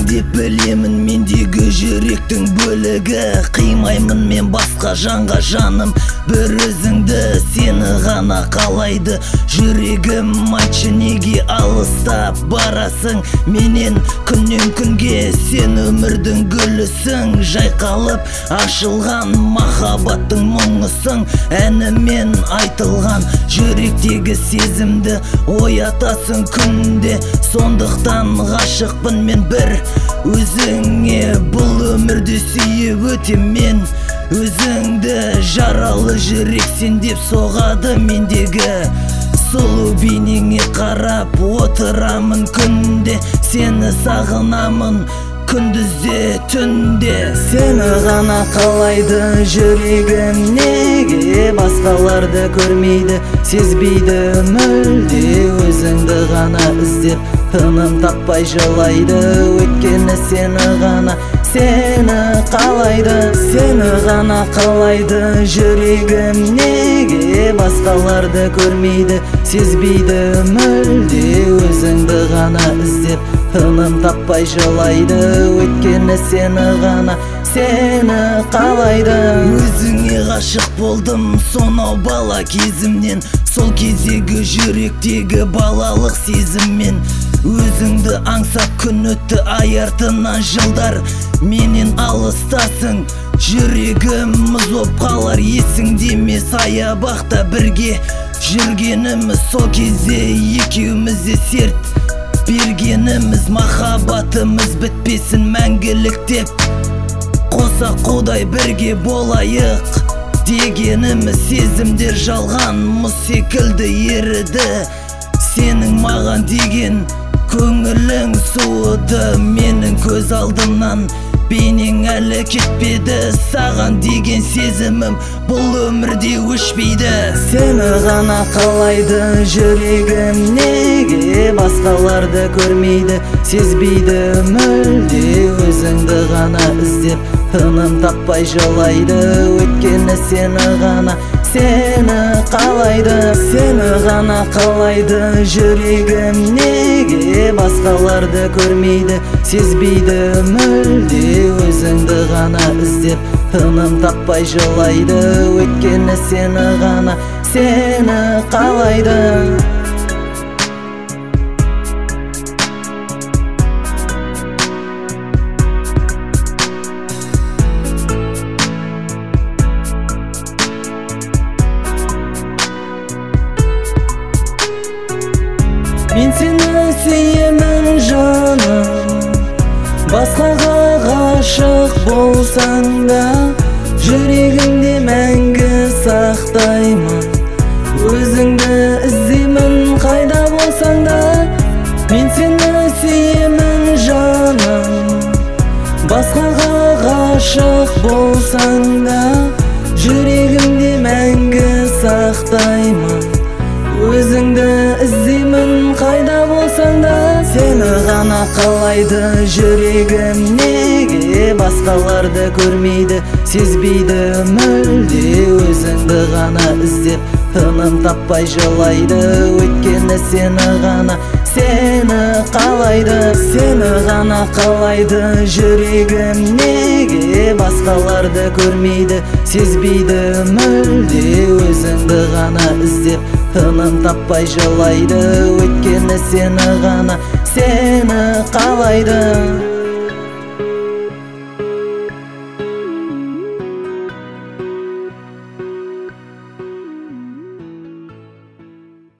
деп білемін, мендегі жүректің бөлігі. Қимаймын мен басқа жанға жаным, бір өзіңді, сені ғана қалайды жүрегім. Айтшы неге алыстап барасың менен күннен күнге? Сен өмірдің гүлісің, жайқалып ашылған махаббаттың мұңысың. Әнімен айтылған жүректегі сезімді оятасың күнде. Сондықтан ғашықпын мен бір өзіңе, бұл өмірді сүйіп өтем мен өзіңді. Жаралы жүрек сен деп соғады мендегі, сұлу бейнеңе қарап отырамын күнде. Сені сағынамын күндізде түнде. Сені ғана қалайды жүрегім, неге басқаларды көрмейді, сезбейді мүлде. Өзіңді ғана іздеп тыным таппай жылайды, өйткені сені ғана, сені қалайды. Сені ғана қалайды жүрегім, неге басқаларды көрмейді, сезбейді мүлде. Өзіңді ғана іздеп тыным таппай жылайды, өйткені сені ғана, сені қалайды. Өзіңе ғашық болдым сонау бала кезімнен, сол кездегі жүректегі балалық сезіммен. Өзіңді аңсап күн өтті ай артынан жылдар, менен алыстасың жүрегім мұз боп қалар. Есіңде ме саябақта бірге жүргеніміз, сол кезде екеуміз де серт бергеніміз. Махаббатымыз бітпесін мәңгілік деп, қоса қудай бірге болайық дегеніміз. Сезімдер жалған мұз секілді еріді, сенің маған деген көңілің суыды. Менің көз алдымнан бейнең әлі кетпеді, саған деген сезімім бұл өмірде өшпейді. Сені ғана қалайды жүрегім, неге басқаларды көрмейді, сезбейді мүлде. Өзіңді ғана іздеп тыным таппай жылайды, өйткені сені ғана, сені қалайды. Сені ғана қалайды жүрегім, неге басқаларды көрмейді, сезбейді мүлде. Өзіңді ғана іздеп тыным таппай жылайды, өйткені сені ғана, сені қалайды. Мен сені сүйемін жаным, басқаға ғашық болсаң да, жүрегімде мәңгі сақтаймын. Өзіңді іздеймін қайда болсаң да. Мен сені сүйемін жаным, басқаға ғашық болсаң да, жүрегімде мәңгі сақтаймын. Өзіңді іздеймін қайда болсаң да. Сені ғана қалайды жүрегім, неге басқаларды көрмейді, сезбейді мүлде. Өзіңді ғана іздеп тыным таппай жылайды, өйткені сені ғана, сені қалайды. Сені ғана қалайды жүрегім, неге басқаларды көрмейді, сезбейді мүлде. Өзіңді ғана іздеп тыным таппай жылайды, өйткені сені ғана, сені қалайды.